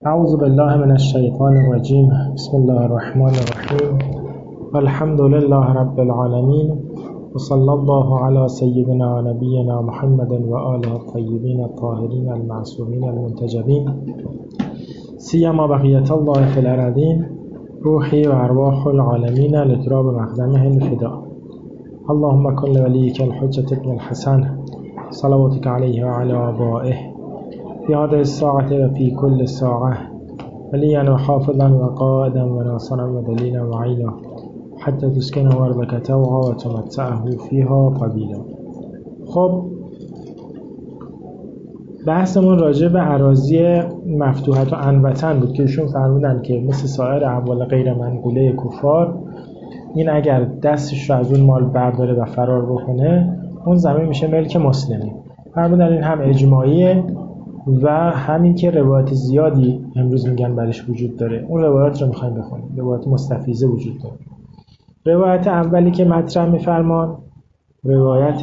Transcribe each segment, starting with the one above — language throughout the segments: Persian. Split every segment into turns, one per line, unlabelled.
اعوذ بالله من الشیطان الرجیم. بسم الله الرحمن الرحیم. الحمد لله رب العالمین و صلی الله علی سیدنا و نبینا محمد و آله الطیبین الطاهرین المعصومین المنتجبین سیما بقیت الله فی الارضین روحی و ارواح العالمین لتراب مقدمه الفدا. اللهم کن لولیک الحجة ابن الحسن صلواتك علیه و علی آبائه في هذه الساعة وفي كل ساعة وليا وحافظا وقائدا وناصرا ودليلا وعينا حتى تسكن أرضك توعا وتمتعه فيها قبيلا. خب بحثمون راجع به اراضی مفتوحة و عنوطن بود که ایشون فرمودن که مثل سایر اموال غیر منقوله کفار این اگر دستش رو از اون مال برداره و فرار بکنه اون زمین میشه ملک مسلمی. فرمودن این هم اجماعیه و همین که روایت زیادی امروز میگن برش وجود داره. اون روایات رو میخوایم بخونیم. روایت مستفیضه وجود داره. روایت اولی که مطرح میفرمان روایت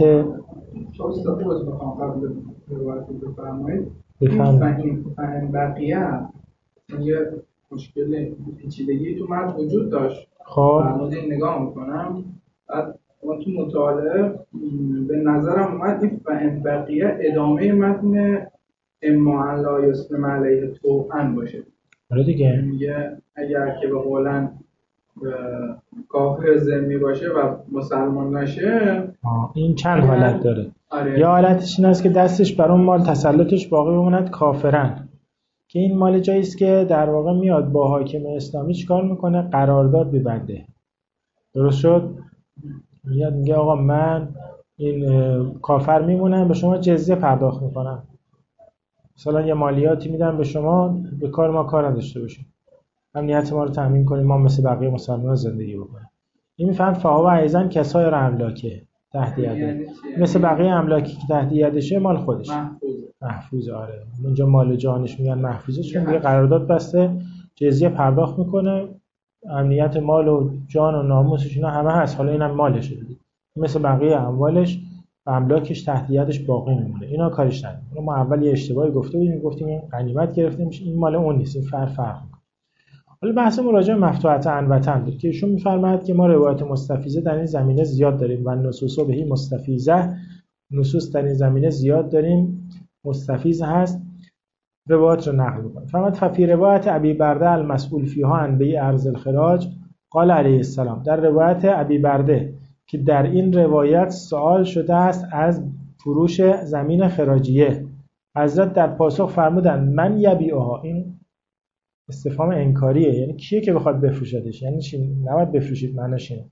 فهم بقیه یه مشکل پیچیدگی تو متن وجود داشت.
خب
فرمودین نگاه میکنم بعد ما تو مطالعه به نظرم اومد این فهم بقیه ادامه متن اما لا یسلم علیه طوعا باشه.
آره دیگه
میگه اگر که به قولن کافر ذمی باشه و مسلمان نشه
این چند حالت داره.
آره.
یا حالتش این است که دستش بر اون مال تسلطش باقی بماند کافرن، که این مال جایی است که در واقع میاد با حاکم اسلامی چیکار میکنه؟ قرارداد ببنده. درست شد؟ میگه آقا من این کافر میمونم به شما جزیه پرداخت میکنم، مثلا یه مالیاتی میدم به شما، به کار ما کار نداشته باشید، امنیت ما رو تامین کنیم، ما مثل بقیه مسلمان‌ها زندگی بکنیم. این میفهم فهو ایزن کسای رو املاکه تحت یده، مثل بقیه املاکی که تحت یدشه مال خودش محفوظه. آره اونجا مال جانش میگن محفوظه، چون دیگه قرارداد بسته، جزیه پرداخت میکنه، امنیت مال و جان و ناموسش اینا همه هست، حالا اینم مالشه دیگه، مثل بقیه اموالش و املاکش تحت یدش باقی میمونه. اینا کارش نداره. ما اول یه اشتباهی گفته بودیم، گفتیم این غنیمت گرفته میشه، این مال اون نیست، این فرق میکنه. حالا بحثمون راجع به مفتوحة عنوطن بود که ایشون میفرماید که ما روایت مستفیضه در این زمینه زیاد داریم و نصوص بهی مستفیضه، نصوص در این زمینه زیاد داریم، مستفیض هست، روایت رو نقل میکنه. فرمود ففی روایت ابی برده المسئول فیها عن بیع ارض الخراج قال علیه السلام، در روایت ابی برده که در این روایت سوال شده است از فروش زمین خراجیه، حضرت در پاسخ فرمودند من یبیعها، این استفهام انکاریه، یعنی کیه که بخواد بفروشدش، یعنی چی؟ نباید بفروشید، معناش اینه.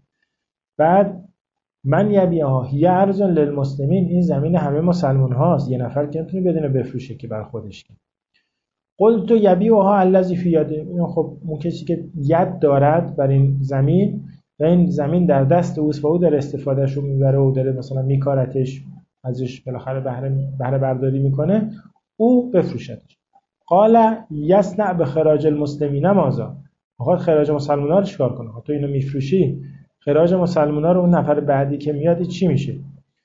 بعد من یبیعها هی ارض للمسلمین، این زمین همه مسلمان هاست، یه نفر که نمیتونه بدونه بفروشه که بر خودش که. قلت یبیعها الذی فی یده، خب اون کسی که ید دارد بر این زمین و این زمین در دست اوست و او داره استفادهش رو میبره و داره مثلا میکارتش، ازش بالاخره بهره برداری میکنه، او بفروشدش. قال یصنع بخراج المسلمین ماذا، میخواد خراج مسلمان‌ها رو چیکار کنه؟ تو اینو میفروشی، خراج مسلمان‌ها رو اون نفر بعدی که میاد چی میشه؟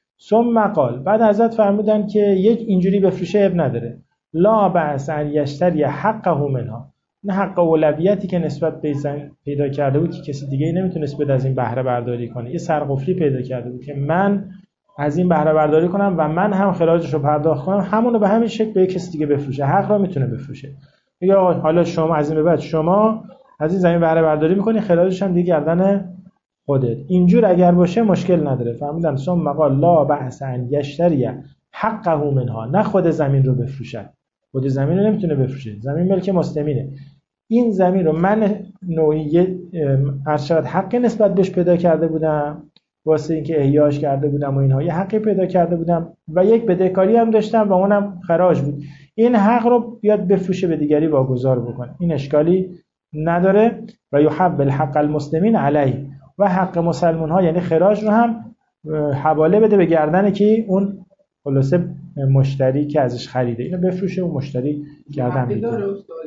ثم قال، بعد حضرت فرمودن که یک اینجوری بفروشه اب نداره، لا بأس ان یشتری حقه منها، نه حق اولویتی که نسبت به زمین پیدا کرده بود که کسی دیگه نمیتونست بده از این بهره برداری کنه، یه سرقفلی پیدا کرده بود که من از این بهره برداری کنم و من هم خراجش رو پرداخت کنم، همونو به همین شکل به کسی دیگه بفروشه، حق را میتونه بفروشه. میگه حالا شما از این به بعد شما از این زمین بهره برداری میکنی، خراجش هم دیگه گردن خودت. اینجور اگر باشه مشکل نداره. فهمیدن ثم قال لا بأس ان یشتری حقه منها، نه خود زمین رو بفروشه، خود زمین رو نمیتونه بفروشه، زمین ملک مسلمینه. این زمین رو من نوعی ارشد حقی نسبت بهش پیدا کرده بودم، واسه اینکه احیاش کرده بودم و اینها، یه حقی پیدا کرده بودم و یک بدهکاری هم داشتم و اونم خراج بود، این حق رو بیاد بفروشه به دیگری واگذار بکنه، این اشکالی نداره. و یحول حق المسلمین علیه، و حق مسلمان ها یعنی خراج رو هم حواله بده به گردن کی؟ اون خلاصه مشتری که ازش خریده، اینو بفروشه و مشتری گردن بگیره.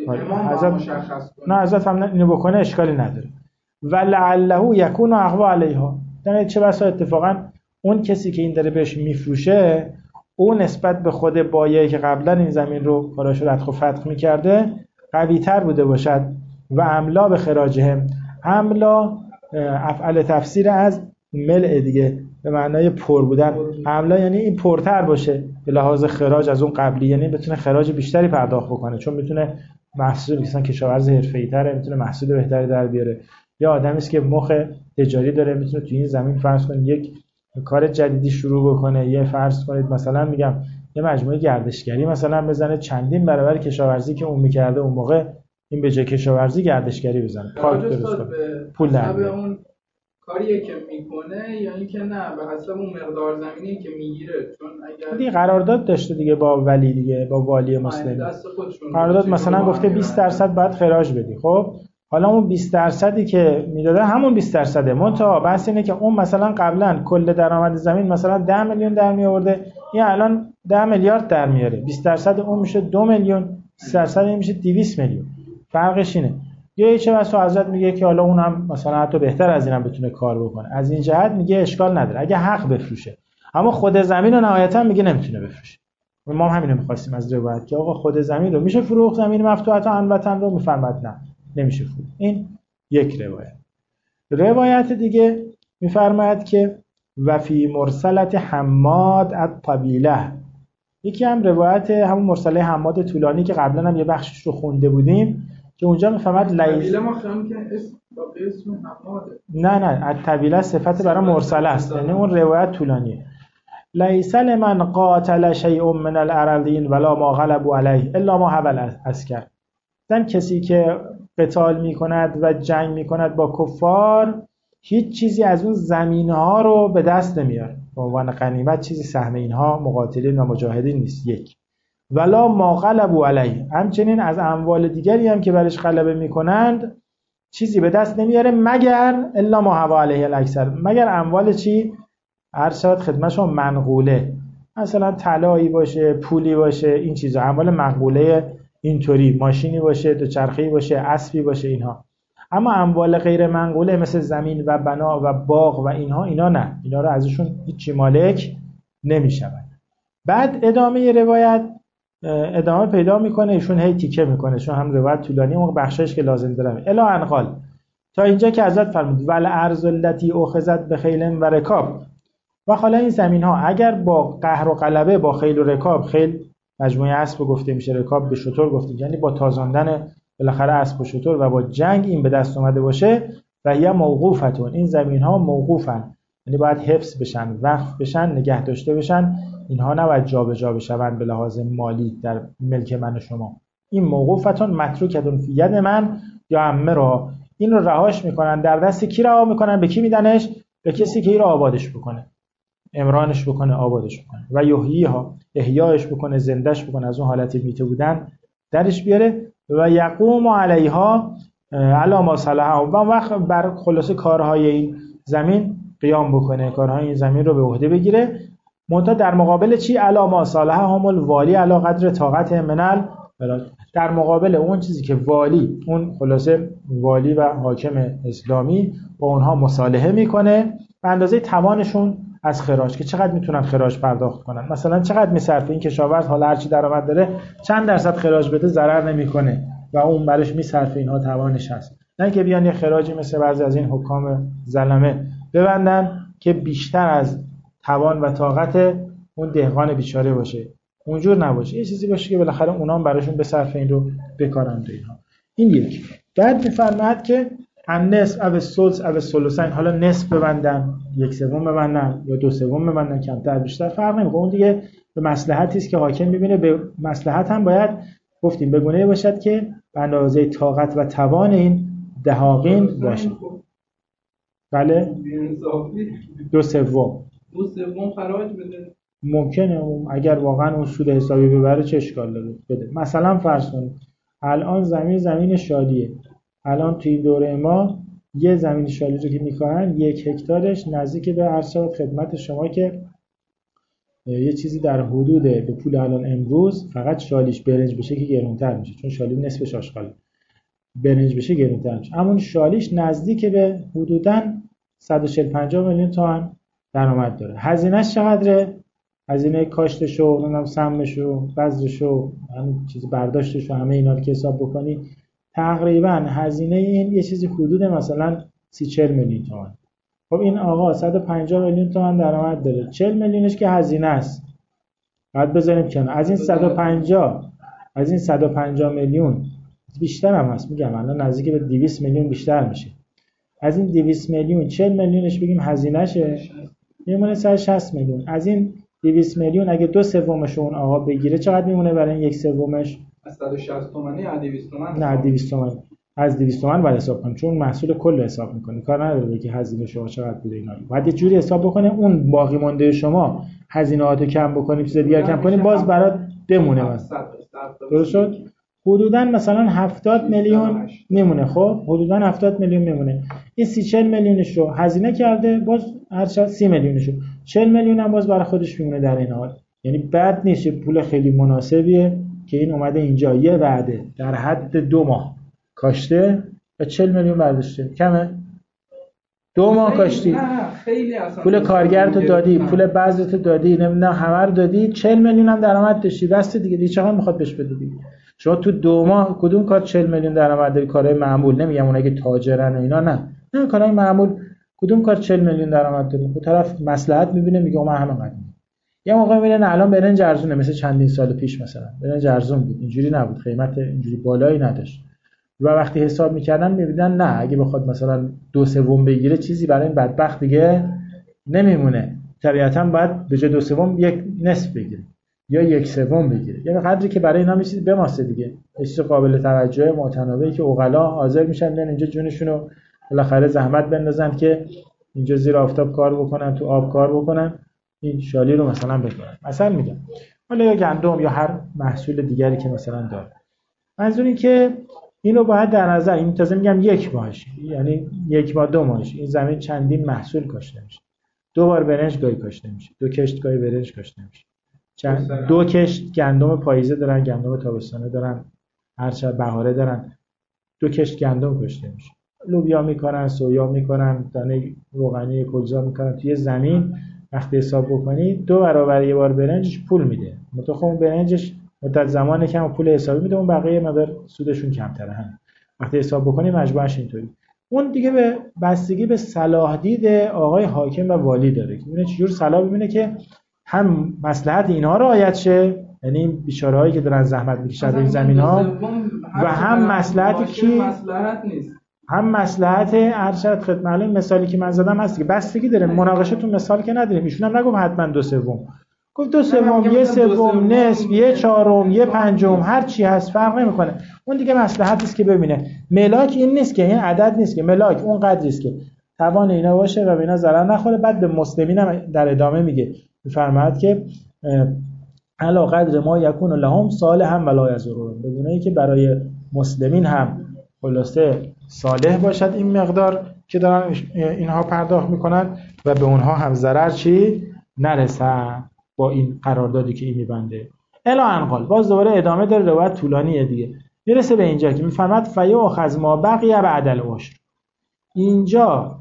نه حضرت هم اینو بکنه اشکالی نداره. و لعله یکون اقوا علیها، یعنی چه بسا اتفاقا اون کسی که این داره بهش میفروشه، اون نسبت به خود بایعی که قبلا این زمین رو کاراش ردخ و فتق میکرده، قوی تر بوده باشد و املا به خراجهم. املا افعل تفسیر از ملء دیگه، به معنای پر بودن. املا یعنی این پرتر باشه به لحاظ خراج از اون قبلی، یعنی بتونه خراج بیشتری پرداخت بکنه، چون میتونه محصول، مثلا کشاورز حرفه‌ای‌تره میتونه محصول بهتری در بیاره، یا آدمی است که مخ تجاری داره میتونه تو این زمین فرض کنید یک کار جدیدی شروع بکنه. یه فرض کنید مثلا میگم یه مجموعه گردشگری مثلا بزنه چندین برابر کشاورزی که اون میکرده اون موقع، این به جای کشاورزی گردشگری بزنه، پارک درست کنه، پول در بیاره.
اون کاریه که میکنه یا اینکه نه به حسب اون مقدار زمینی که میگیره، چون اگر
دیگه قرارداد داشته دیگه با ولی دیگه با والی مسلمی قرارداد مثلا گفته 20% باید خراج بدی. خب حالا اون 20%ی که میداده همون 20%، منتها بحث اینه که اون مثلا قبلا کل درآمد زمین مثلا 10 میلیون در می آورده، این الان 10 میلیارد در میاره، 20% اون میشه 2 میلیون، 30% این میشه 200 میلیون. فرقش اینه. یه چه بسا حضرت میگه که حالا اونم مثلا حتی بهتر از اینم بتونه کار بکنه، از این جهت میگه اشکال نداره اگه حق بفروشه، اما خود زمین رو نهایتا میگه نمیتونه بفروشه. ما هم همین رو می‌خواستیم از روایت که آقا خود زمین رو میشه فروخت، زمین مفتوحه عن وطن رو میفرماد نه نمیشه فروخت. این یک روایت. روایت دیگه میفرماید که و فی مرسلت حماد الطویله، یکی هم روایت همون مرسله حماد طولانی که قبلا هم یه بخشش رو خونده بودیم که اونجا میفهمد
طویله ما خیام که اسم حماده.
نه الطویله صفت برای مرسله است، یعنی اون روایت طولانیه. لیس لمن قاتل شیء من الارضین ولا ما غلبوا علیه الا ما حول عسکر. زن کسی که قتال میکند و جنگ میکند با کفار هیچ چیزی از اون زمینها رو به دست نمیاره، به عنوان غنیمت چیزی سهم اینها مقاتلین و مجاهدین نیست. یک ولا ما غلبوا علیه، همچنین از اموال دیگری هم که برش غلبه میکنند چیزی به دست نمیاره مگر الا ما حوا علیه الاکثر، مگر اموال چی؟ عرض شود خدمتشون منقوله، مثلا طلایی باشه، پولی باشه، این چیزا اموال منقوله، اینطوری ماشینی باشه، دوچرخه‌ای باشه، اسبی باشه، اینها. اما اموال غیر منقوله مثل زمین و بنا و باغ و اینها، اینا نه، اینا رو ازشون هیچی مالک نمیشوند. بعد ادامه روایت ادامه پیدا میکنه، ایشون هی تیکه میکنه چون هم روایت طولانی اون بخشش که لازم داره. الا انقال تا اینجا که حضرت فرمود ول ارض التي اخذت بخیل و رکاب، و حالا این زمین ها اگر با قهر و غلبه، با خیل و رکاب، خیل مجموعه اسب گفته میشه، رکاب به شتر گفته، یعنی با تازاندن بالاخره اسب و شتر و با جنگ این به دست اومده باشه، و یا موقوفتون، این زمین ها موقوفن، یعنی باید حفظ بشن، وقف بشن، نگه داشته بشن، اینها نباید جابجا بشن به لحاظ مالی در ملک من و شما. این موقوفتون متروکتون فی ید من یا امرا، این رو رهاش میکنن، در دست کی رها میکنن؟ به کی میدنش؟ به کسی که این رو آبادش بکنه، امرانش بکنه، آبادش بکنه، و یحییها، احیاش بکنه، زندش بکنه، از اون حالت میته بودن درش بیاره، و یقوم علیها علی ما صلحه، و وقت بر خلاصه کارهای این زمین قیام بکنه، کارهای این زمین رو به عهده بگیره، منتها در مقابل چی؟ علی ما صلحه هم الوالی علی قدر طاقت منل، در مقابل اون چیزی که والی، اون خلاصه والی و حاکم اسلامی با اونها مصالحه میکنه به اندازه توانشون از خراج، که چقدر میتونن خراج پرداخت کنن، مثلا چقدر میصرفه این کشاورز، حالا هرچی درآمد داره چند درصد خراج بده ضرر نمیکنه و اون برش میصرفه، اینها توانش هست، نه که بیان یه خراجی مثل بعضی از این حکام ظلمه ببندن که بیشتر از توان و طاقت اون دهقان بیچاره باشه. اونجور نباشه، یه چیزی باشه که بالاخره اونا هم براشون بصرفه این رو بکارن اینها. این یک. بعد میفرماد که النصف او الثلث او الثلثین، حالا نصف ببندن، یک سوم ببندن یا دو سوم ببندن، کمتر بیشتر فرق نمیکنه، اون دیگه به مصلحتی است که حاکم میبینه. به مصلحت هم باید گفتیم به گونه‌ای باشد که به اندازه طاقت و توان این دهاقین باشه. بله، دو سوم
خراج بده.
ممکنه اگر واقعا اون سود حسابی ببره چه اشکال داره بده. مثلا فرض کنید الان زمین شالیه، الان توی دوره ما یه زمین شالی رو که میکنن 1 هکتارش نزدیک به عرض شود خدمت شما که یه چیزی در حدود به پول الان امروز فقط شالیش برنج بشه که گرونتر میشه، چون شالی نصفش آشغاله، برنج بشه گرونتر میشه، اما شالیش نزدیک به حدوداً 140-150 میلیون تومان درآمد داره. هزینه‌اش چقدره؟ هزینه کاشتش و نمیدونم سمش و بذرش و همین چیز برداشتش و همه اینا رو که حساب بکنی تقریبا هزینه این یه چیزی حدود مثلا 30-40 میلیون تومان. خب این آقا 150 میلیون تومان درآمد داره، 40 میلیونش که هزینه است بعد بذاریم کنار. از این 150 میلیون بیشتر هم هست، میگم الان نزدیک به 200 میلیون بیشتر میشه. از این 200 میلیون 40 میلیونش بگیم هزینه‌شه میمونه 160 میلیون. از این 200 میلیون اگه 2/3 اون آقا بگیره چقدر میمونه برای این 1/3؟
از 160 تومانی از 200 تومن.
نه 200 تومن. از 200 تومن باید حساب کنیم چون محصول کل حساب میکنه، کار نداره بگی هزینه شما چقدر بوده اینا. باید یه جوری حساب بکنه اون باقی مونده شما هزینه‌هاتو کم بکنیم چیز دیگه کم کنیم باز برات بمونه. درست شد؟ حدوداً مثلا 70 میلیون میمونه. خب حدوداً 70 میلیون میمونه. این 30-40 میلیونش رو هزینه کرده، باز هر چقدر 30 میلیونش رو 40 میلیون هم باز برای خودش میمونه در این حال. یعنی بد نیست، پول خیلی مناسبیه که این اومده اینجا یه وعده در حد 2 ماه کاشته و 40 میلیون برداشته. کمه؟ 2 ماه کاشتی، پول کارگرتو دادی، پول بذرتو دادی، نمیدونم همه رو دادی، 40 میلیون هم درآمد داشتی، بس دیگه چقدر میخواد بهش بده دیگه. شما تو 2 ماه کدوم کار 40 میلیون درآمد داری؟ کارهای معمول، نمیگم اونایی که تاجرن و اینا، نه کارهای معمول کدوم کار 40 میلیون درآمد داری؟ اون طرف مصلحت میبینه میگه من همه قدیم. یه موقع میبینن الان برنج ارزونه، مثل چندین سال پیش مثلا برنج ارزون بود، اینجوری نبود، قیمت اینجوری بالایی نداشت و وقتی حساب میکردن میبینن نه اگه بخواد مثلا 2/3 بگیره چیزی برای این بدبخت دیگه نمیمونه، طبیعتا باید به جای 2/3 یک نصف بگیره یا 1/3 بگیره، یعنی قدری که برای اینا میشه بماسه دیگه. چیز قابل توجه متناوبی که عقلا حاضر میشن بیان اینجا جونشونو بالاخره زحمت بندازن که اینجا زیر آفتاب کار بکنن، تو آب کار بکنن، این شالی رو مثلا بکنن. مثلا میگم حالا یا گندم یا هر محصول دیگری که مثلا داره. منظور این که اینو باید در نظر، این تازه میگم 1 ماهش، یعنی 1 ماه 2 ماهش این زمین چندین محصول کاشته میشه. 2 بار برنج گاهی کاشته میشه، 2 کشت گاهی برنج کاشته میشه، 2 کشت گندم پاییزه دارن، گندم تابستانه دارن، هر چه بهاره دارن، 2 کشت گندم کاشته میشه. لوبیا میکنن، سویا میکنن، دانه روغنی کلزا میکنن توی زمین. وقتی حساب بکنی 2 برابر یه بار برنجش پول میده. متأخر برنجش مدت زمان کم پول حسابی میده، اون بقیه مقدار سودشون کمتره. هم وقتی حساب بکنی مجموعش اینطوری. اون دیگه به بستگی به صلاح دید آقای حاکم و والی داره که ببینه چجور صلاح ببینه که هم مصلحت اینها رعایت شه، یعنی بیچارهایی که دارن زحمت میکشن این زمین‌ها، و هم مصلحتی که
مصلحت نیست،
هم مصلحت ارشد خدمت. مثالی که من زدم هست که بستگی داره، مناقشه تو مثال که نداریم. ایشون هم نگفت حتما 2/3، گفت 2/3، 1/3، نصف، 1/4، 1/5، هر چی هست فرق نمیکنه. اون دیگه مصلحتی است که ببینه. ملاک این نیست که این عدد نیست که ملاک اون قدری است که توان اینا باشه و اینا ضرر نخوره. بعد به مسلمین هم در ادامه میگه، میفرماید که علا قدر ما یکون لهم صالحا ولا یضرون، بدونه ای که برای مسلمین هم خلاصه صالح باشد این مقدار که دارن اینها پرداخت میکنن و به اونها هم ضرر چی نرسن با این قراردادی که این میبنده. الا انقال باز دوباره ادامه داره، روایت طولانیه دیگه، میرسه به اینجا که میفرماد فیاخذ ما بقی بعد العشر. اینجا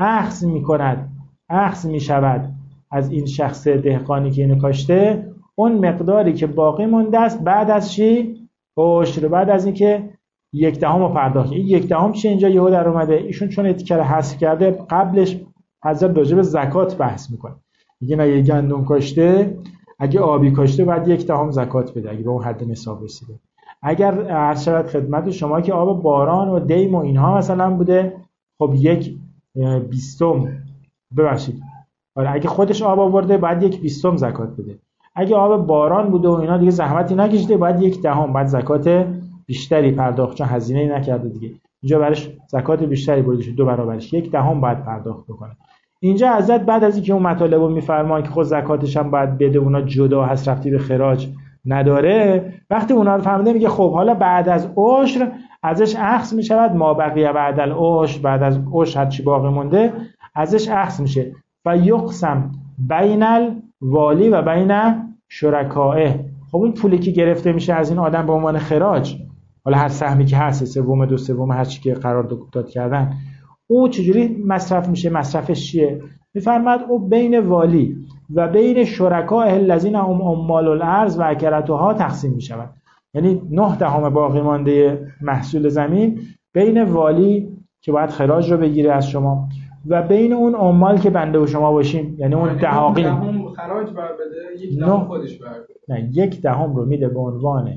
اخذ میشود از این شخص دهقانی که اینو کاشته اون مقداری که باقی مونده است بعد از چی؟ عشر، بعد از اینکه 1/10 رو پرداخت. این 1/10 چه اینجا یهو در اومده؟ ایشون چون اتکر حذف کرده قبلش حضرت راجع به زکات بحث میکنه. میگه نه یه گندم کاشته اگه آبی کاشته باید 1/10 زکات بده اگه به اون حد نصاب رسیده. اگر عرض شود خدمت شما که آب باران و دیم و اینها مثلا بوده، خب 1/20 ببخشید آره اگه خودش آب آورده باید 1/20 زکات بده. اگه آب باران بوده و اینا دیگه زحمتی نکشیده باید 1/10 بعد زکات بیشتری پرداخت چون هزینه‌ای نکرده دیگه. اینجا براش زکات بیشتری بریده شد، 2 برابرش 1/10 باید پرداخت بکنه. اینجا حضرت بعد از اینکه اون مطالب رو میفرمان که خود زکاتش هم باید بده، اونا جدا هست رفتی به خراج نداره، وقتی اونا رو فهمیده میگه خب حالا بعد از عشر ازش اخذ میشود ما بقیه بعد العشر، بعد از عشر هر چی باقی مونده ازش اخذ میشه و یقسم بین الوالی و بین شرکائه. خب اون پولی که گرفته میشه از این آدم به عنوان خراج، حالا هر سهمی که هست 1/3 2/3 هر چی که قرار داد کردن، او چجوری مصرف میشه؟ مصرفش چیه؟ میفرماد او بین والی و بین شرکاء الذین هم عمال الارض و اکرتها تقسیم می شود. یعنی 9/10 باقی مانده محصول زمین بین والی که باید خراج رو بگیره از شما و بین اون عمال که بنده و شما باشیم، یعنی اون دهاقین
خراج بر بده، 1/10 خودش بر بده.
نه، 1/10 رو میده به عنوان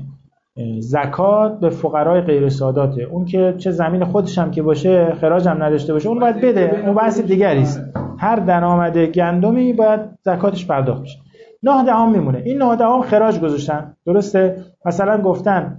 زکات به فقرای غیر ساداته. اون که چه زمین خودش هم که باشه خراج هم نداشته باشه اون باید بده، اون بحث دیگری است. هر درآمد گندمی باید زکاتش پرداخت بشه. 9/10 میمونه. این 9/10 خراج گذاشتن، درسته؟ مثلا گفتن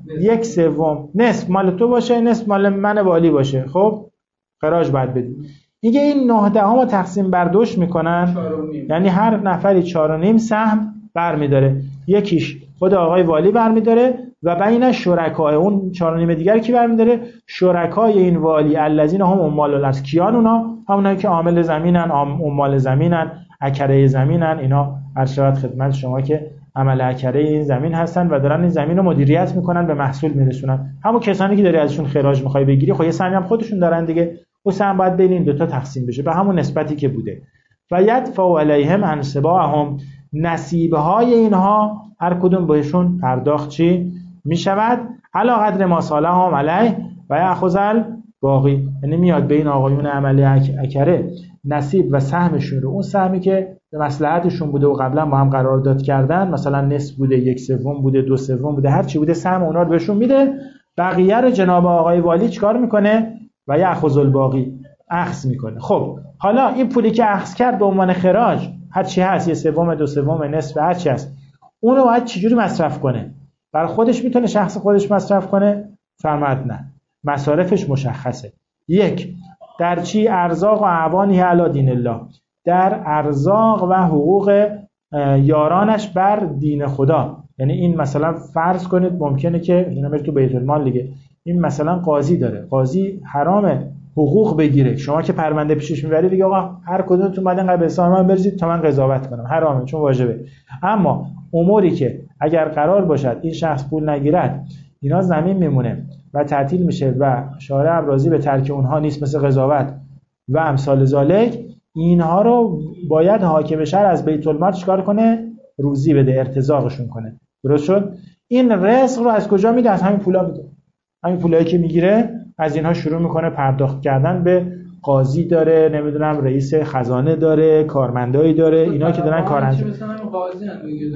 1/3 نصف مال تو باشه، نصف مال من والی باشه. خب خراج باید بدی. دیگه این 9/10 رو تقسیم بر دوش میکنن، یعنی هر نفری 4.5 سهم برمیداره. یکیش خود آقای والی برمیداره و بین شرکای اون 4.5 دیگر کی برمیداره؟ شرکای این والی الذین هم عمال الارض. کیان اونا؟ همونایی که عامل زمینن، عمال زمینن، اکره زمینن. اینا ارشاد خدمت شما که عمل اکره این زمین هستن و دارن این زمین رو مدیریت میکنن، به محصول میرسونن. همون کسانی که داری ازشون خراج میخوای بگیری، خب یه سهمی هم خودشون دارن دیگه. و سهم باید بین این دو تا تقسیم بشه به همون نسبتی که بوده. و یدفع علیهم انصباهم، نصیبهای اینها هر کدوم بهشون پرداخت چی میشود؟ علی قدر ما صالحهم علیه و یأخذ الباقی. یعنی میاد بین آقایون عملی اکره نصیب و سهمشون رو، اون سهمی که به مصلحتشون بوده و قبلا با هم قرارداد کردن، مثلا نصف بوده، 1/3 بوده، 2/3 بوده، هر چی بوده سهم اونا رو بهشون میده. بقیه رو جناب آقای والی چیکار میکنه؟ و یأخذ الباقی، اخذ میکنه. خب حالا این پولی که اخذ کرد به عنوان خراج، هر چی هست، 1/3 2/3 نصف هر چی هست، اونو باید چجوری مصرف کنه؟ برای خودش میتونه شخص خودش مصرف کنه؟ فرمود نه، مصارفش مشخصه. 1 در چی؟ ارزاق و اعوانی علی دین الله، در ارزاق و حقوق یارانش بر دین خدا. یعنی این مثلا فرض کنید ممکنه که اینا بره تو بیت المال دیگه، این مثلا قاضی داره، قاضی حرامه حقوق بگیره، شما که پرونده پیشش میبرید دیگه آقا هر کدومتون بعد اینقدر به حساب من بریزید تا من قضاوت کنم، حرامه چون واجبه. اما اموری که اگر قرار باشد این شخص پول نگیرد اینا زمین میمونه و تعطیل میشه و شارع راضی به ترک اونها نیست، مثل قضاوت و امثال ذالک، اینها رو باید حاکم شهر از بیت المال چیکار کنه؟ روزی بده، ارتزاقشون کنه. درست شد؟ این رزق رو از کجا میده؟ از همین پولا میده. همین پولایی که میگیره از اینها شروع میکنه پرداخت کردن به قاضی داره، نمیدونم رئیس خزانه داره، کارمندایی داره، اینا که دارن کار انجام میدن.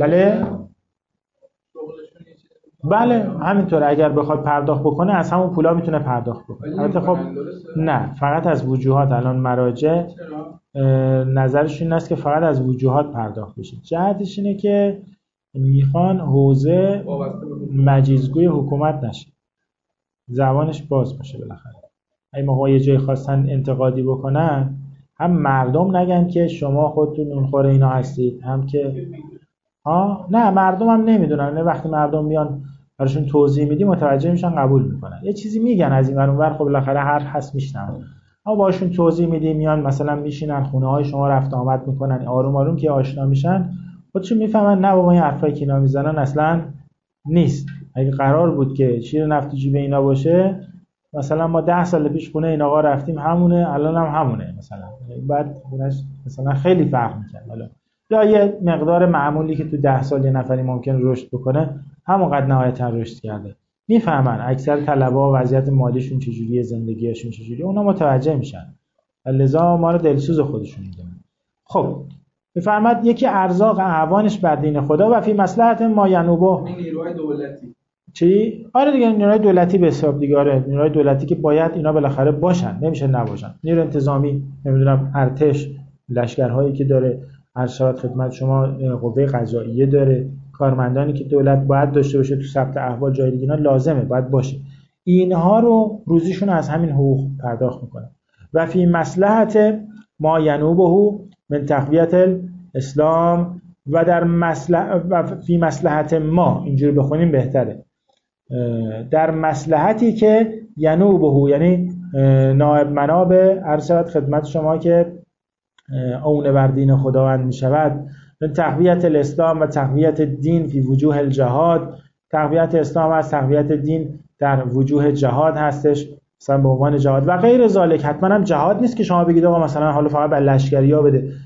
بله همینطوره. اگر بخواد پرداخت بکنه از همون پولا میتونه پرداخت بکنه. البته خب نه، فقط از وجوهات. الان مراجع نظرشون این است که فقط از وجوهات پرداخت بشه. جهتش اینه که میخوان حوزه مجیزگوی حکومت نشه، زبانش باز باشه. بالاخره اگه ما یه جای خواستن انتقادی بکنن، هم مردم نگن که شما خودتون نونخوره اینا هستید، هم که نه مردم هم نمیدونن. نه وقتی مردم میان براشون توضیح میدی متوجه میشن، قبول میکنن. یه چیزی میگن از این ور اون ور، خب بالاخره هر هست میشنن. اما باشون توضیح میدی، میان مثلا میشینن خونه های شما رفت آمد میکنن، آروم آروم که آشنا میشن خودشون میفهمن نه بابا این حرفایی که اینا میزنن اصلا نیست. اگه قرار بود که شیر نفت جیب اینا باشه، مثلا ما 10 سال پیش خونه این آقا رفتیم همونه، الان هم همونه مثلا، بعد خونش مثلا خیلی فرق میکنه. حالا یا یه مقدار معمولی که تو 10 سال یه نفری ممکن رشد بکنه، همونقدر نهایتا رشد کرده. میفهمن اکثر طلبه‌ها وضعیت مالیشون چجوریه، زندگیشون چجوریه، اونا متوجه میشن. لذا ما رو دلسوز خودشون میدونن. خب میفرماد یکی ارزاق اعوانش بر دین خدا و فی مصلحت ما ینوبه.
نیروهای دولتی
چی؟ آره دیگه نیروهای دولتی به حساب دیگه. آره نیروهای دولتی که باید اینا بالاخره باشن، نمیشه نباشن. نیروی انتظامی، نمیدونم ارتش، لشکرهایی که داره، ارشاد خدمت شما قوه قضاییه داره، کارمندانی که دولت باید داشته باشه تو ثبت احوال جای دیگه، اینا لازمه باید باشه. اینها رو روزیشون از همین حقوق پرداخت میکنن. و فی مصلحت ما ینوبه من تقویت الاسلام و در فی مصلحت ما، اینجوری بخونیم بهتره، در مصلحتی که ینوبه یعنی نائب منابع ارشاد خدمت شما که اون بر دین خداوند می شود، من تقویت الاسلام و تقویت دین فی وجوه الجهاد. تقویت اسلام از تقویت دین در وجوه جهاد هستش، مثلا به عنوان جهاد و غیر ذالک. حتما هم جهاد نیست که شما بگید آقا مثلا حالا فقط بر لشکریا بده.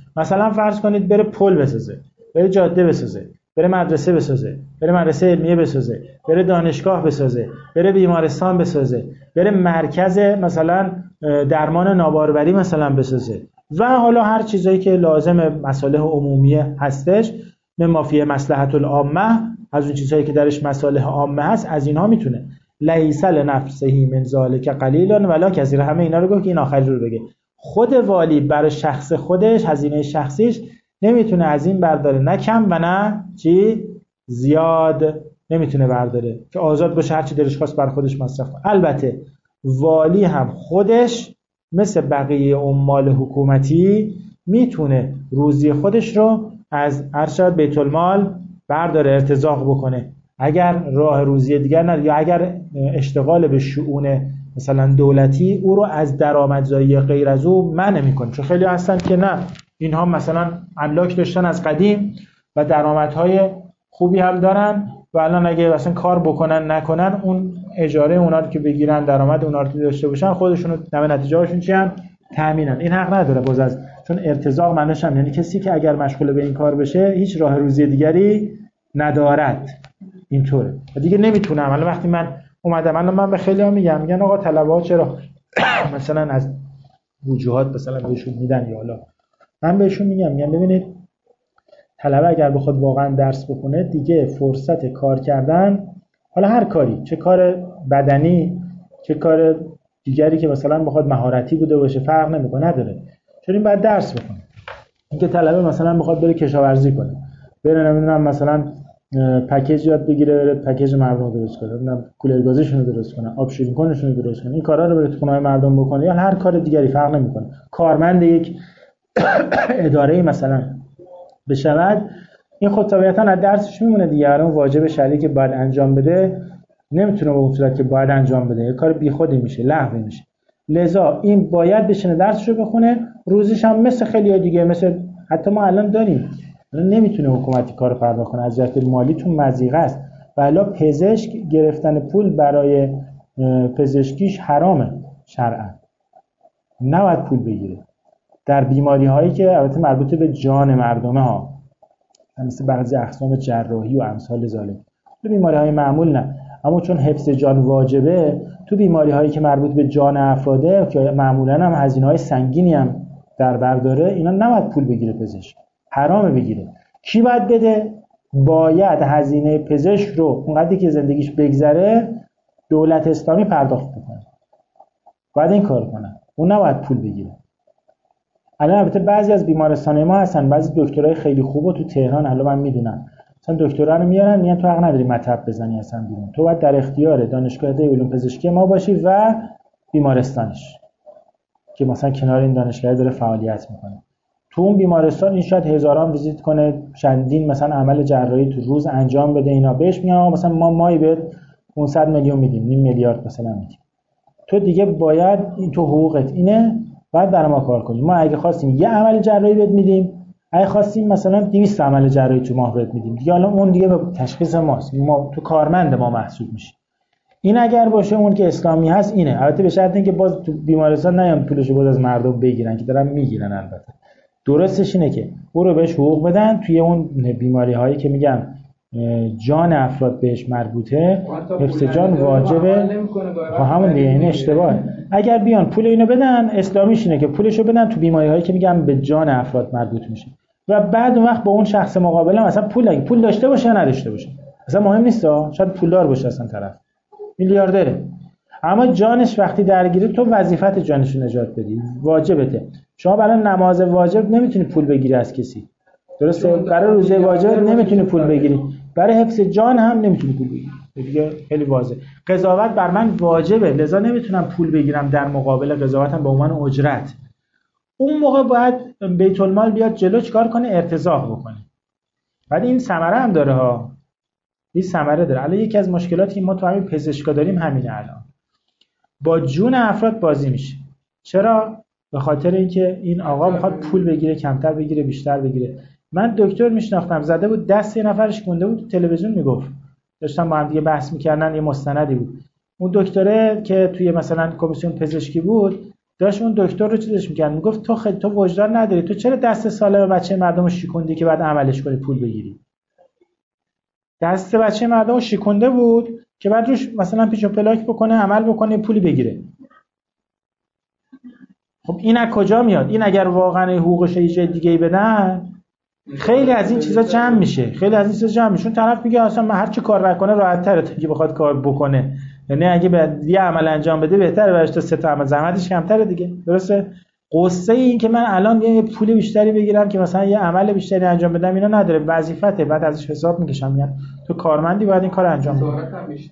مثلا فرض کنید بره پل بسازه، بره جاده بسازه، بره مدرسه بسازه، بره مدرسه علمیه بسازه، بره دانشگاه بسازه، بره بیمارستان بسازه، بره مرکز مثلا درمان ناباروری مثلا بسازه و حالا هر چیزایی که لازم مصالح عمومیه هستش، به مافیه مصلحت العامه، از اون چیزهایی که درش مصالح عامه هست، از اینها میتونه. لیس لنفسه من ذلک قلیل ولا کثیر، همه اینا رو گفت که این آخری رو بگه. خود والی برای شخص خودش، هزینه شخصیش نمیتونه از این برداره، نه کم و نه چی زیاد نمیتونه برداره که آزاد باشه هر چی دلش خواست بر خودش مصرف کنه. البته والی هم خودش مثل بقیه عمال حکومتی میتونه روزی خودش رو از ارشد بیت المال برداره، ارتزاق بکنه اگر راه روزی دیگر نداره، یا اگر اشتغال به شؤون مثلا دولتی او رو از درآمدزایی غیر از او منع میکنه. چون خیلی هستن که نه، اینها مثلا املاک داشتن از قدیم و درآمدهای خوبی هم دارن و الان اگه مثلا کار بکنن نکنن، اون اجاره اونا رو که بگیرن، درآمد اونا رو که داشته باشن، خودشون رو نتیجه هاشون چی هم تامینن. این حق نداره باز از، چون ارتزاق معنیش هم یعنی کسی که اگر مشغول به این کار بشه هیچ راه روزی دیگری ندارد. اینطوره و دیگه نمیتونم. الان وقتی من اومدم، الان من به خیلی ها میگن آقا طلبه ها چرا مثلا از وجوهات مثلا بهشون میدن، یا حالا من بهشون میگم ببینید طلبه اگر بخواد واقعا درس بخونه دیگه فرصت کار کردن، حالا هر کاری، چه کار بدنی چه کار دیگری که مثلا بخواد مهارتی بوده باشه، فرق نمیکنه، نداره. چون این باید درس بخونه. اینکه طلبه مثلا بخواد بره کشاورزی کنه، بره نمیدونم مثلا پکیج یاد بگیره، بره پکیج مردم درست کنه، نمیدونم کولر گازشون رو درست کنه، آب شیرین کنشون رو درست کنه، این کارا رو بره تو خونه مردم بکنه، یا هر کار دیگری فرق نمیکنه، کارمند یک اداره مثلا بشود، این خود طبیعتا از درسش میمونه دیگه. اون واجب شرعی که باید انجام بده نمیتونه به اون صورت که باید انجام بده، یه کار بیخودی میشه، لغو میشه. لذا این باید بشینه درسشو بخونه، روزش هم مثل خیلی دیگه، مثل حتی ما الان داریم، نمیتونه حکومتی کارو پرداخت کنه، از جهت مالی تو مضیقه است. و الا پزشک گرفتن پول برای پزشکیش حرامه شرعا، نباید پول بگیره در بیماری هایی که البته مربوط به جان مردمه ها، مثل بعضی اقسام جراحی و امثال ذالک. تو بیماری های معمول نه، اما چون حفظ جان واجبه، تو بیماری هایی که مربوط به جان افراده که معمولا هم هزینه های سنگینی هم در بر داره، اینا نباید پول بگیره پزشک، حرامه بگیره. کی باید بده؟ باید هزینه پزشک رو اونقدری که زندگیش بگذره دولت اسلامی پرداخت بکنه، باید این کار کنه، اون نباید پول بگیره. الان البته بعضی از بیمارستان‌های ما هستن، بعضی دکترای خیلی خوبه تو تهران، حالا من میدونم مثلا دکترا رو میارن میگن تو حق نداری مطب بزنی اصلا بیرون، تو باید در اختیار دانشگاه علوم پزشکی ما باشی و بیمارستانش که مثلا کنار این دانشگاه داره فعالیت میکنه. تو اون بیمارستان این شاید هزاران ویزیت کنه، چندین مثلا عمل جراحی تو روز انجام بده، اینا بهش میگن مثلا ما مایی به 500 میلیون میدیم، نیم میلیارد مثلا میدیم، تو دیگه باید این تو حقوقت اینه، باید برای ما کار کنیم. ما اگه خواستیم یه عمل جراحی بهت میدیم، اگه خواستیم مثلا 200 عمل جراحی تو ماه بهت میدیم دیگه، حالا اون دیگه به تشخیص ماست، ما تو کارمند ما محسوب میشه. این اگر باشه اون که اسلامی هست اینه، البته به شرط اینکه باز تو بیمارستان نیام پولشو باز از مردم بگیرن، که دارن میگیرن. البته درستش اینه که برو بهش حقوق بدن، توی اون بیماری هایی که میگم جان افراد بهش مربوطه، حفظ جان واجبه. همون دیگه، این اشتباهه. اگر بیان پول اینو بدن، اسلامیش اینه که پولشو بدن تو بیماری هایی که میگم به جان افراد مربوط میشه، و بعد اون وقت با اون شخص مقابل مثلا پول داشته باشه یا نداشته باشه اصلا مهم نیست، شاید پولدار باشه اصلا طرف میلیاردره، اما جانش وقتی درگیره تو وظیفت جانش رو نجات بدی، واجبته. شما برای نماز واجب نمیتونی پول بگیری از کسی، درسته؟ برای روزه واجب نمیتونی پول بگیری، برای حفظ جان هم نمیتونی پول بگیری، دیگه خیلی واضحه. قضاوت بر من واجبه، لذا نمیتونم پول بگیرم در مقابل قضاوتم به عنوان اجرت. اون موقع باید بیت المال بیاد جلو، چیکار کنه؟ ارتزاق بکنه. بعد این ثمره هم داره ها، این ثمره داره. الان یکی از مشکلاتی که ما تو همین پزشکا داریم همینه، الان با جون افراد بازی میشه. چرا؟ به خاطر اینکه این آقا میخواد پول بگیره، کمتر بگیره بیشتر بگیره. من دکتر میشناختم زده بود دست یه نفرش گنده بود، تو تلویزیون میگفت، داشتم با هم دیگه بحث میکردن، یه مستندی بود. اون دکتره که توی مثلا کمیسیون پزشکی بود داشت اون دکتر رو چیزش می‌کرد، میگفت تو وجدان نداری، تو چرا دست سالم بچه مردم رو شکوندی که بعد عملش کنی پول بگیری؟ دست بچه مردم رو شکونده بود که بعد روش مثلا پیچ و پلاک بکنه، عمل بکنه، پولی بگیره. خب این از کجا میاد؟ این اگر واقعا حقوقش یه جای دیگه بدن خیلی از این چیزا جمع میشه، چون طرف میگه اصلا من هر چی کار نکنه راحت تره تا اینکه بخواد کار بکنه. یعنی اگه بعد یه عمل انجام بده بهتره براش تا 3 تا عمل، زحمتش کمتره دیگه. درسته؟ قصه این که من الان یه پول بیشتری بگیرم که مثلا یه عمل بیشتری انجام بدم اینا نداره، وظیفته، بعد ازش حساب میکشم، میگن تو کارمندی باید این کارو انجام بدی.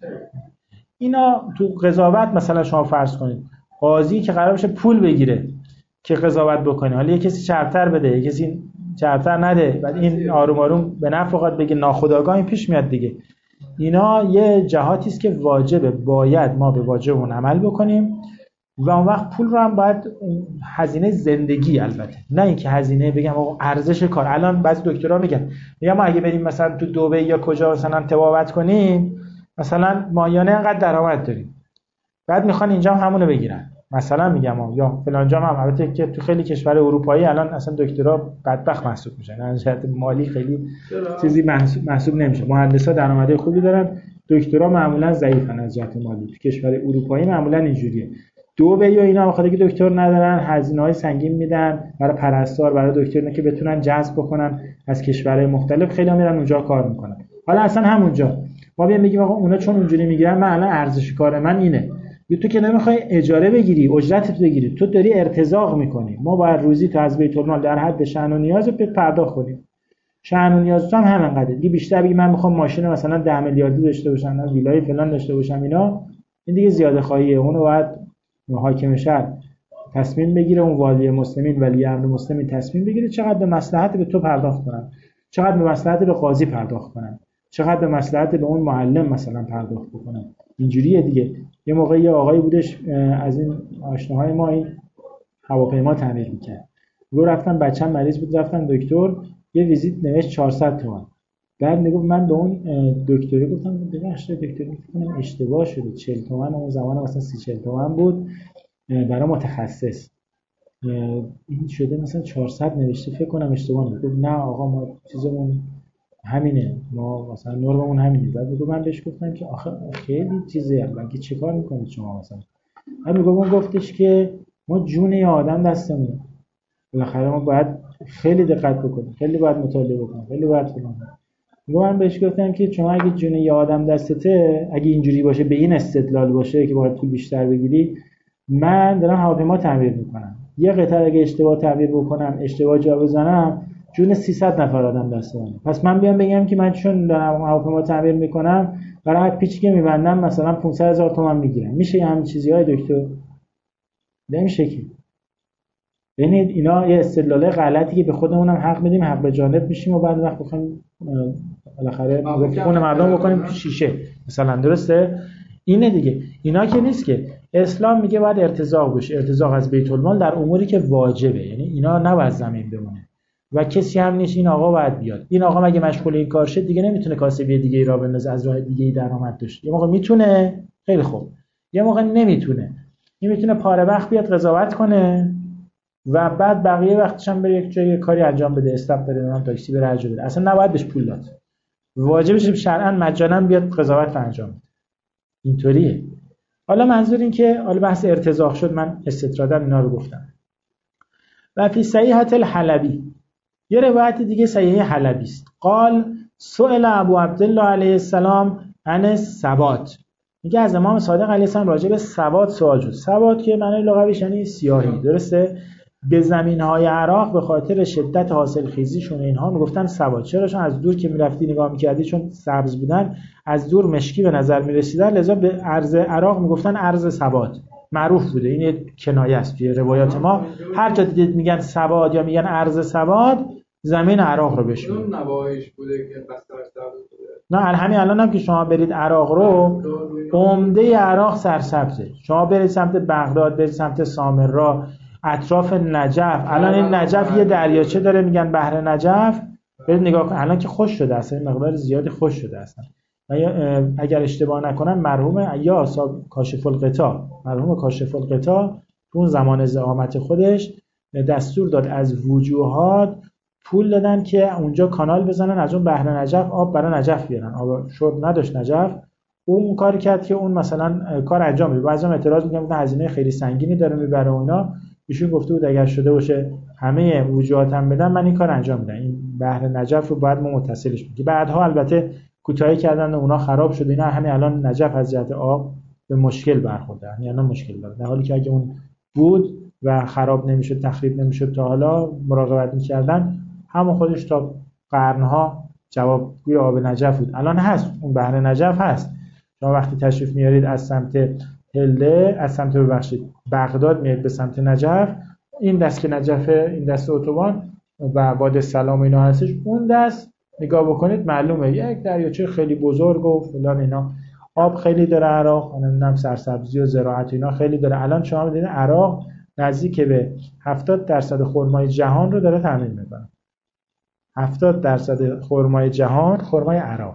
اینا تو قضاوت مثلا شما فرض کنید قاضی که قرار باشه پول بگیره که قضاوت بکنه، حالا یه کسی چرتر بده، یه کسی چرتر نده، بعد این آروم آروم به نفع فقط بگه، ناخودآگاه این پیش میاد دیگه. اینا یه جهاتی است که واجبه، باید ما به واجبمون عمل بکنیم و اون وقت پول رو هم باید هزینه زندگی، البته نه اینکه هزینه بگم آقا ارزش کار. الان بعضی دکترها میگن ما اگه بریم مثلا تو دبی یا کجا مثلا تبابت کنیم مثلا ماهیانه انقدر درآمد داریم، بعد میخوان اینجا هم همونو بگیرن، مثلا میگم یا فلان جا هم. البته که تو خیلی کشور اروپایی الان اصلا دکترا بدبخت محسوب میشن، از جهت مالی خیلی چیزی محسوب نمیشه. مهندسا درآمد خوبی دارن، دکترا معمولا ضعیفن از جهت مالی. تو کشور اروپایی معمولا اینجوریه. دبی یا اینا بخاطر که دکتر ندارن هزینه‌های سنگین میدن برای پرستار، برای دکترنا که بتونن جذب بکنن از کشورهای مختلف، خیلی میرن اونجا کار میکنن. حالا اصلا همونجا ما بیام بگیم آقا اونا چون اونجوری میگیرن من الان ارزش کار من اینه. تو که نمیخوای اجاره بگیری، اجرتت بگیری، تو داری ارتزاق میکنی. ما باید روزی تو از بیت المال در حد شأن و نیازت پرداخت کنیم. شأن و نیاز تو هم همینقدره دیگه. بیشتر بگی من میخوام ماشین مثلا 10 میلیاردی داشته باشم، نه ویلای فلان داشته باشم، اینا این دیگه زیاده خواهیه. اونو باید حاکم شهر تصمیم بگیره، اون والی مسلمین، ولی امر مسلمین تصمیم بگیره چقدر به مصلحت به تو پرداخت کنن، چقدر به مصلحت به قاضی پرداخت کنن، چقدر به مصلحت به اون معلم مثلا پرداخت بکنن. اینجوریه دیگه. یه موقع یه آقایی بودش از این آشناهای ما این هواپیما تعمیر می‌کرد. گفت رفتم بچه‌م مریض بود، رفتم دکتر، یه ویزیت نوشت 400 تومان. بعد میگفت من به اون دکتری گفتم ببخشید دکتر میگم اشتباه شده، 40 تومان اون زمان مثلا 30-40 تومان بود برای متخصص، این شده مثلا 400 نوشته، فکر کنم اشتباه بود. گفت نه آقا ما چیزمون همینه، ما مثلا نرممون همینه. بعد میگم من بهش گفتم که آخه خیلی چیزه، مگه چه کار میکنید شما مثلا؟ بعد اون گفتش که ما جون یه آدم دستمونه، بالاخره ما باید خیلی دقت بکنیم، خیلی باید مطالعه بکنیم، خیلی باید فلان. من بهش گفتم که شما اگه جون یه آدم دستته، اگه اینجوری باشه به این استدلال باشه که باید پول بیشتر بگیری، من دارم هواپیما تعمیر میکنم، یه قطعه اگه اشتباه تعمیر بکنم، اشتباه جا بزنم، جون 300 نفر آدم دست منه. پس من بیام بگم که من چون دارم هواپیما تعمیر میکنم برای هر پیچی که میبندم مثلا 500,000 تومان میگیرم، میشه همین چیزی‌های دکتر؟ نمیشه که. ببینید اینا یه استدلال غلطی که به خودمون هم حق میدیم، حق به جانب میشیم و بعد وقت بخوایم بالاخره خون مردم بکنیم تو شیشه مثلا. درسته؟ اینه دیگه. اینا که نیست که اسلام میگه باید ارتزاق بشه، ارتزاق از بیت المال در اموری که واجبه، یعنی اینا نباید زمین بمونه و کسی هم نیست این آقا باید بیاد. این آقا مگه مشغول این کار شد دیگه نمیتونه کاسبی دیگه ای را بندازه، از راه دیگه ای درآمد داشته. یه موقع میتونه خیلی خوب، یه موقع نمیتونه. این میتونه پاره وقت بیاد قضاوت کنه و بعد بقیه وقتش هم بره یک جای کاری انجام بده، استاپ بره، نام تاکسی بره، هر بده. اصلا نباید بهش پول داد، واجبش شرعاً مجانا بیاد قضاوت رو انجام بده. اینطوریه. حالا منظور این که حالا بحث ارتزاق شد، من استطراداً اینا رو گفتم. و فی صحیحة الحلبی، یه روایت دیگه صحیحه حلبی است. قال سئل ابو عبدالله علیه السلام عن السواد. میگه از امام صادق علیه السلام راجع به سواد سوال شد. سواد که معنی لغویش یعنی سیاهی، درسته؟ به زمین‌های عراق به خاطر شدت حاصلخیزیشون اینها میگفتن سواد. چرا؟ چون از دور که میرفتی نگاه میکردی، چون سبز بودن از دور مشکی به نظر میرسیدن، لذا به ارض عراق میگفتن ارض سواد. معروف بوده، این یک کنایه است توی روایات ما. هر جا دیدید میگن سواد یا میگن ارض سواد، زمین عراق رو بشون.
اون نواحیش بوده که بستر سبز بوده.
نه همین الان هم که شما برید عراق رو، عمده عراق سرسبزه. شما برید سمت بغداد، برید سمت سامرا، اطراف نجف، الان این نجف یه دریاچه داره میگن بحر نجف، برید نگاه کن. الان که خوش شده اصلا، مقدار زیادی خوش شده اصلا. اگر اشتباه نکنم مرحوم یا کاشف الغطا، مرحوم کاشف الغطا تو اون زمان زعامت خودش دستور داد از وجوهات پول دادن که اونجا کانال بزنن، از اون بحر نجف آب برای نجف بیارن. آب شرب نداشت نجف. اون کار کرد که اون مثلا کار انجام بده. بعضی اعتراض میگن هزینه خیلی سنگینی داره میبره و اینا. ایشون گفته بود اگر شده باشه همه وجوهاتم بدن من این کار انجام میدم. این بحر نجف رو بعد ما متصلش میگیم. بعدها البته کوتاهی کردن و اونا خراب شد. اینا همین الان نجف از جهت آب به مشکل برخورده. یعنی الان مشکل داره. در حالی که اگه اون بود و خراب نمیشد، تخریب نمیشد، تا حالا مراقبت میکردن، همون خودش تا قرنها جوابگوی آب نجف بود. الان هست، اون بحر نجف هست. شما وقتی تشریف میارید از سمت هله، از سمت بغداد میاد به سمت نجف، این دست که نجفه، این دست اتوبان و وادی سلام اینا هستش، اون دست نگاه بکنید معلومه یک دریاچه خیلی بزرگ و فلان اینا. آب خیلی داره عراق، نمیدونم سرسبزی و زراعت اینا خیلی داره. الان شما می‌بینید عراق نزدیک به 70% خرمای جهان رو داره تامین میکنه. 70% خرمای جهان خرمای عراق.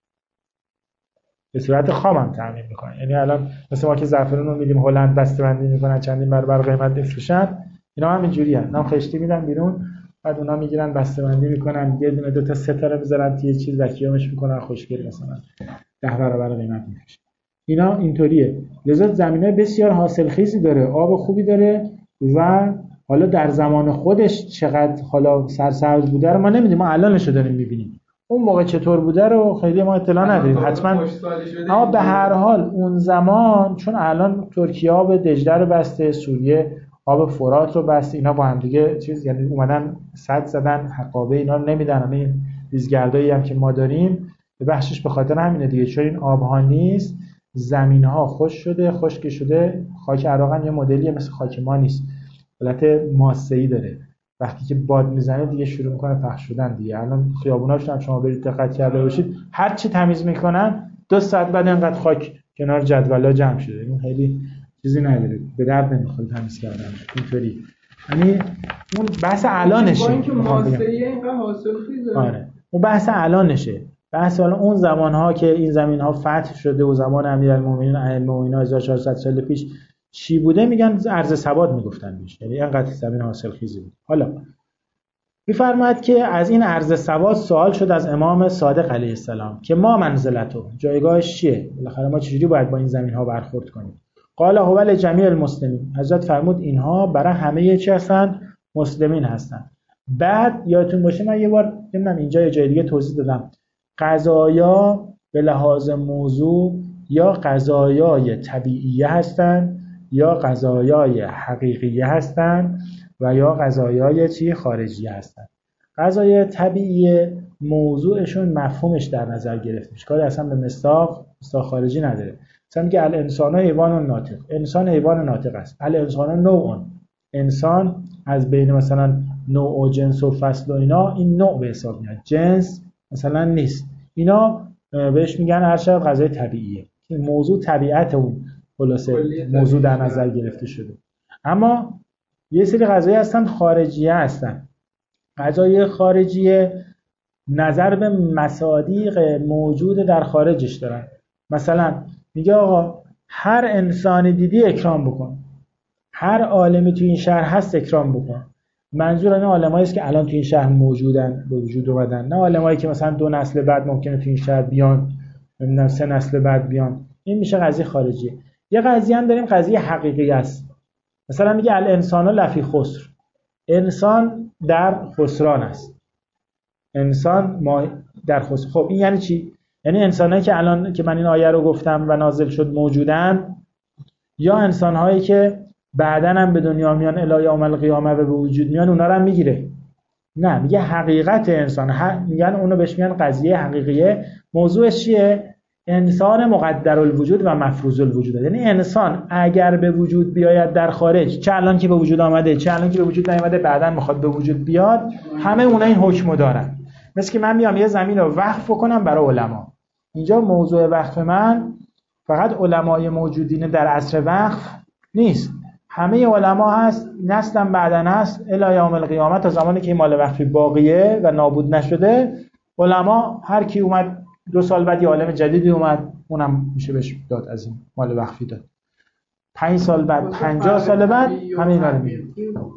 به صورت خام هم تامین میکنن. یعنی الان مثل ما که زعفران رو میدیم هلند بسته‌بندی میکنن چندین برابر قیمت بفروشن، اینا هم اینجوریه. اینا هم خشتی میدن بیرون، بعد اونا میگیرن بسته‌بندی میکنن، یه دونه دو تا ستاره میذارن توی چیز وکیومش میکنن، خوشگل مثلا 10 برابر قیمت میفروشن. اینا اینطوریه. لذا زمینه بسیار حاصلخیزی داره، آب خوبی داره و حالا در زمان خودش چقدر حالا سرسبز بوده رو ما نمیدونیم، ما الانش رو داریم میبینیم. اون موقع چطور بوده رو خیلی ما اطلاع نداریم حتما. اما به هر حال اون زمان، چون الان ترکیه آب دجله رو بسته، سوریه آب فرات رو بسته، اینا با هم دیگه چیز، یعنی اومدن سد زدن، حقابه اینا رو نمیدن. همین ریزگردایی هم که ما داریم به بخشش به خاطر همینه دیگه، چون این آبها نیست، زمین‌ها خشک شده، خشک شده. خاک عراق هم یه مدلیه مثل خاک ما نیست، حالت ماسه‌ای داره. وقتی که باد میزنه دیگه شروع میکنه پخش شدن دیگه. الان خیابوناش هم شما برید دقت کرده باشید، هر چی تمیز میکنن 2 ساعت بعد اینقدر خاک کنار جدولا جمع شده. این خیلی چیزی نداره، به درد نمیخوره تمیز کردن اینطوری. یعنی اون بحث الانشه،
با اینکه ماسه‌ای اینقدر حاصلخیزه.
آره اون بحث الانشه. بحث حالا اون زمانها که این زمین‌ها فتح شده و زمان امیرالمومنین 1400 سال پیش چی بوده، میگن ارض ثبات میگفتن بیش، یعنی اینقدر زمین حاصلخیزی بود. حالا میفرماید که از این ارض ثبات سوال شد از امام صادق علیه السلام که ما منزلتو، جایگاهش چیه؟ بالاخره ما چجوری باید با این زمین‌ها برخورد کنیم؟ قال هو لجمیع المسلمین. حضرت فرمود اینها برای همه چی هستن؟ مسلمین هستن. بعد یادتون باشه من یه بار نمیدونم اینجا یه جای دیگه توضیح دادم، قضایا به لحاظ موضوع یا قضایای طبیعیه هستن یا قضایای حقیقیه هستن و یا قضایای چی خارجیه هستن. قضایای طبیعیه موضوعشون مفهومش در نظر گرفته میشه، کاری اصلا به مصداق خارجی نداره. مثلا میگه الانسان حیوان ناطق، انسان حیوان ناطق است. الانسان نوع، انسان از بین مثلا نوع و جنس و فصل و اینا، این نوع به حساب میاد، جنس مثلا نیست. اینا بهش میگن هر چیز قضای طبیعیه. این موضوع طبیعت اون خلاصه موضوع در نظر گرفته شده. اما یه سری قضایی هستن خارجیه هستن. قضای خارجیه نظر به مصادیق موجود در خارجش دارن. مثلا میگه آقا هر انسانی دیدی اکرام بکن، هر عالمی تو این شهر هست اکرام بکن. منظور این عالمایی است که الان تو این شهر موجودن، به وجود اومدن، نه عالمایی که مثلا 2 نسل بعد ممکنه تو این شهر بیان، نمیدونم 3 نسل بعد بیان. این میشه قضیه خارجیه. یه قضیه هم داریم قضیه حقیقی است. مثلا میگه الانسان لفی خسر، انسان در خسران است. انسان ما در خسر. خب این یعنی چی؟ یعنی انسانایی که الان که من این آیه رو گفتم و نازل شد موجودن، یا انسان‌هایی که بعدن هم به دنیا میان الی یوم القیامه و به وجود میان، اونا رو هم میگیره؟ نه، میگه حقیقت انسان. میگن اونو بهش میگن قضیه حقیقیه. موضوعش چیه؟ انسان مقدر الوجود و مفروض الوجود. یعنی انسان اگر به وجود بیاید در خارج، چه الان که به وجود آمده، چه الان که به وجود نیامده، بعدن میخواد به وجود بیاد، همه اونا این حکمو دارن. مثل که من میام یه زمین رو وقف کنم برای علما. اینجا موضوع وقف من فقط علمای موجودین در عصر وقف نیست، همه علما هست، نسلم بعدن هست الی یوم القیامه، تا زمانی که مال وقفی باقیه و نابود نشده. علما هر کی اومد 2 سال بعد یه عالم جدیدی اومد، اونم میشه بهش داد از این مال وقفی داد. 5 سال بعد 50 سال بعد همه اینا رو می‌بینیم.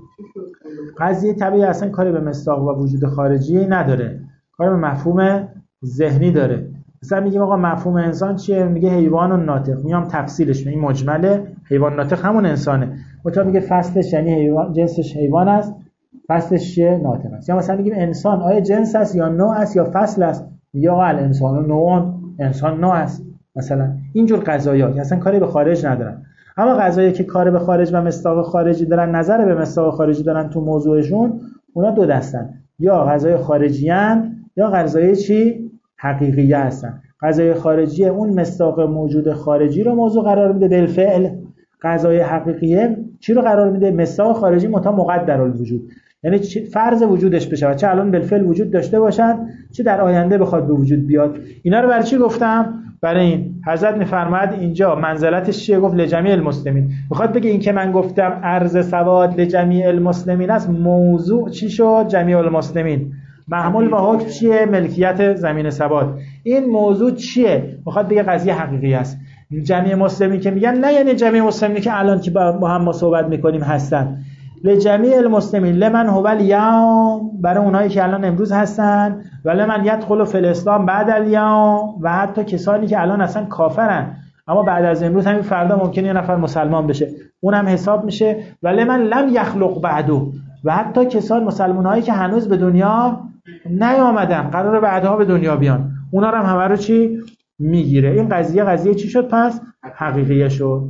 قضیه طبیعی اصلا کاری به مصداق و وجود خارجی نداره، کاری به مفهوم ذهنی داره. مثلا میگیم آقا مفهوم انسان چیه؟ میگه حیوان و ناطق. میام تفصیلش این مجمله، حیوان ناطق همون انسانه. مثلا میگه فصلش یعنی حیوان، جنسش حیوان است، فصلش چیه؟ ناطق است. یا مثلا میگیم انسان آیا جنس است یا نوع است یا فصل است؟ میگه آقا الانسان نوع، انسان نوع است. مثلا اینجور قضایا که اصلا کاری به خارج ندارن. اما قضایی که کار به خارج و مصداق خارجی دارن، نظر به مصداق خارجی دارن تو موضوعشون، اونا دو دستن، یا قضای خارجی ان یا قضای چی؟ حقیقی هستن. قضای خارجی اون مصداق موجود خارجی رو موضوع قرار میده بالفعل، قضای حقیقیه چی رو قرار میده؟ مصداق خارجی متا مقدرالوجود، یعنی فرض وجودش بشه، چه الان بالفعل وجود داشته باشن چه در آینده بخواد به وجود بیاد. اینا رو برای چی گفتم؟ برای این حضرت میفرماید اینجا منزلتش چیه؟ گفت لجمیع المسلمین. میخواد بگه این که من گفتم ارض سواد لجمیع المسلمین است، موضوع چی شد؟ جمیع المسلمین. محمول و حکم چیه؟ ملکیت زمین سواد. این موضوع چیه؟ میخواد بگه قضیه حقیقی است. جمیع مسلمین که میگن نه یعنی جمیع مسلمین که الان که با هم ما صحبت میکنیم هستن، لجمیع المسلمین، لمن هو الیوم، برای اونایی که الان امروز هستن، و لمن یدخل فی الاسلام بعد الیوم، و حتی کسانی که الان اصلا کافرن اما بعد از امروز همین فردا ممکنه یه نفر مسلمان بشه، اونم حساب میشه. و لمن لم یخلق بعدو، و حتی کسان مسلمانایی که هنوز به دنیا نیامدن، قراره بعدها به دنیا بیان، اونا هم همه رو چی میگیره. این قضیه چی شد پس؟ حقیقیه شد.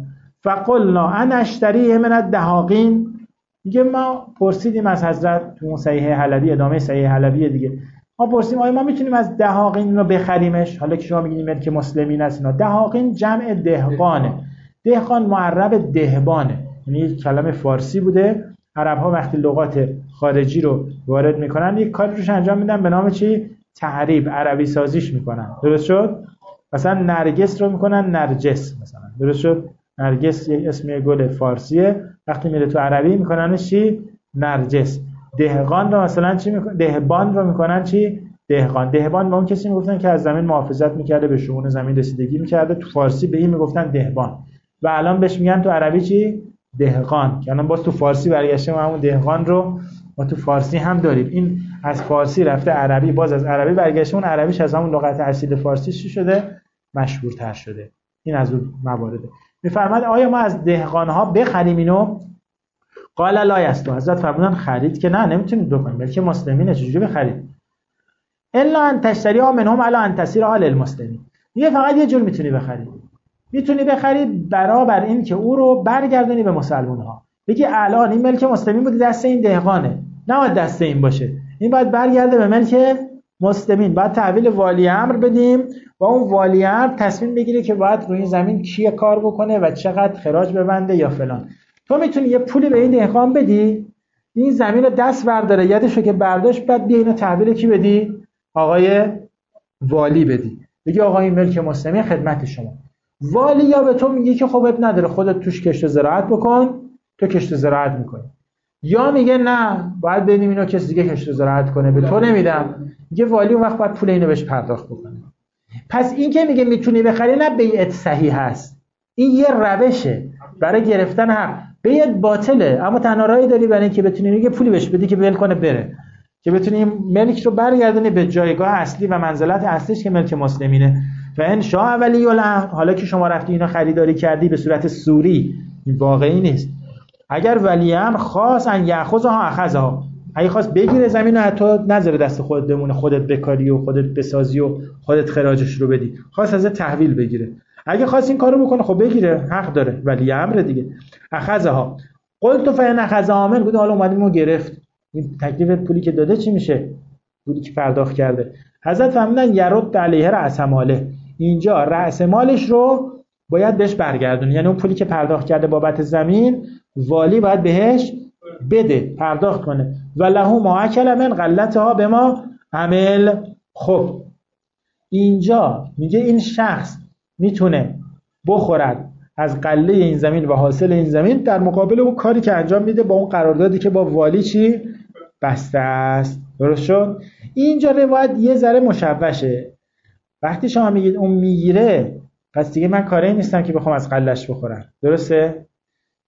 فقلنا انا اشتری من الدهاقین، میگه ما پرسیدیم از حضرت تو صحیح حلبی، ادامه صحیح حلبی دیگه، ما پرسیدیم آیا ما میتونیم از دهاقین رو بخریمش؟ حالا که شما میگین ملک مسلمین است، اینا دهاقین جمع دهقانه، دهقان معرب دهبانه، یعنی یک کلمه فارسی بوده. عرب ها وقتی لغات خارجی رو وارد میکنن یک کاری روش انجام میدن به نام چی؟ تعریب، عربی سازیش میکنن. درست شد؟ مثلا نرگس رو میکنن نرجس مثلا. درست شد؟ نرگس یک اسم گل فارسیه، وقتی میره تو عربی میکننش چی؟ نرجس. دهقان رو مثلا چی میکنن؟ دهبان رو میکنن چی؟ دهقان. دهبان به اون کسی میگفتن که از زمین محافظت میکرده، به شؤون زمین رسیدگی میکرده. تو فارسی به این میگفتن دهبان و الان بهش میگن تو عربی چی؟ دهقان. که الان باز تو فارسی برگشته ما همون دهقان رو ما تو فارسی هم داریم. این از فارسی رفته عربی، باز از عربی برگشته، اون عربیش از همون لغت اصیل فارسی چی شده؟ مشهورتر شده. این از اون موارده. میفرماد آیا ما از دهقانها بخریم اینو؟ قال لا یستو، حضرت فرمودن خرید که نه، نمیتونید بکنید، ملک مسلمینه، چجوری بخرید؟ الا ان تشتری منهم الا ان تسیر حال المسلمین. یه فقط یه جور میتونی بخرید، میتونی بخرید برابر این که او رو برگردونی به مسلمان ها، بگی الان این ملک مسلمین بوده دست این دهقانه، نباید دست این باشه، این باید برگرده به ملک مسلمین، باید تحویل والی امر بدیم و اون والی امر تصمیم بگیره که باید روی این زمین کی کار بکنه و چقدر خراج ببنده یا فلان. تو میتونی یه پولی به این دهقان بدی، این زمین رو دست برداره، یادشو که برداشت، بعد بیا اینو تحویل کی بدی؟ آقای والی بدی، بگی آقا این ملک مسلمین خدمت شما. والی یا به تو میگه که خب اب نداره، خودت توش کشت و زراعت بکن، تو کشت و زراعت میکنی، یا میگه نه باید بدیم اینو کسی دیگه کشت و زراعت کنه، به تو نمیدم. میگه والی اون وقت باید پول اینو بهش پرداخت بکنه. پس این که میگه میتونی بخری نه بیعت صحیح هست، این یه روشه برای گرفتن حق. بیعت باطله، اما تنها راهی داری برای اینکه بتونی میگه پولی بهش بدی که ول کنه بره، که بتونی ملک رو برگردونی به جایگاه اصلی و منزلت اصلیش که ملک مسلمینه. و ان شاء ولی الامر، حالا که شما رفتی اینا خریداری کردی به صورت سوری، این واقعی نیست. اگر ولی امر خواست ان یاخذها اخذها، اگه خواست بگیره زمین رو حتی نذاره دست خودت بمونه، خودت بکاری و خودت بسازی و خودت خراجش رو بدی، خواست ازت تحویل بگیره، اگه خواست این کارو بکنه خب بگیره، حق داره، ولی امر دیگه. اخذها قلت فان اخذها من، حالا اومدیم و گرفت، این تکلیف پولی که داده چی میشه؟ پولی که پرداخت کرده. حضرت فرمودن یرد علیه رأس ماله، اینجا رأس مالش رو باید بهش برگردونی، یعنی اون پولی که پرداخت کرده بابت زمین والی باید بهش بده، پرداخت کنه. و له ما اکل من غلتها به ما عمل. خب اینجا میگه این شخص میتونه بخورد از غله این زمین و حاصل این زمین در مقابل اون کاری که انجام میده با اون قراردادی که با والی چی بسته است. درست شد؟ اینجا روایت یه ذره مشوشه. وقتی شما میگید اون میگیره، پس دیگه من کاری نیستم که بخوام از غله‌اش بخورم، درسته؟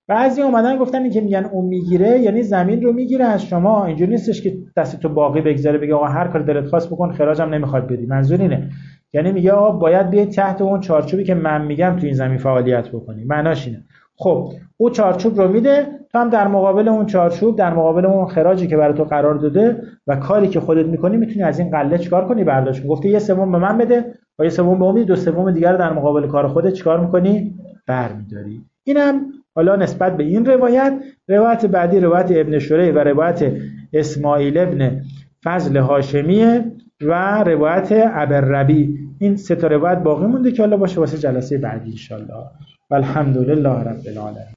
بعضی اومدن گفتن این که میگن اون میگیره یعنی زمین رو میگیره از شما، اینجوری نیستش که دست تو باقی بگذاره بگه آقا هر کار دلت خواست بکن خراجم نمیخواد بدی. منظور اینه، یعنی میگه آقا باید بیاید تحت اون چارچوبی که من میگم تو این زمین فعالیت بکنی. معناش اینه. خب او چارچوب رو میده، تو هم در مقابل اون چارچوب، در مقابل اون خراجی که برای تو قرار داده و کاری که خودت میکنی میتونی از این قله چیکار کنی؟ برداشت. گفته یه سوم به من بده و یه سوم به اون میدی، دو سوم دیگر رو در مقابل کار خودت چیکار میکنی؟ برمیداری. اینم حالا نسبت به این روایت بعدی روایت ابن شریح و روایت اسماعیل ابن فضل هاشمیه و روایت ابربی. این سه تا روایت باقی مونده که حالا باشه واسه جلسه بعدی ان شاء الله. والحمدلله رب العالمین.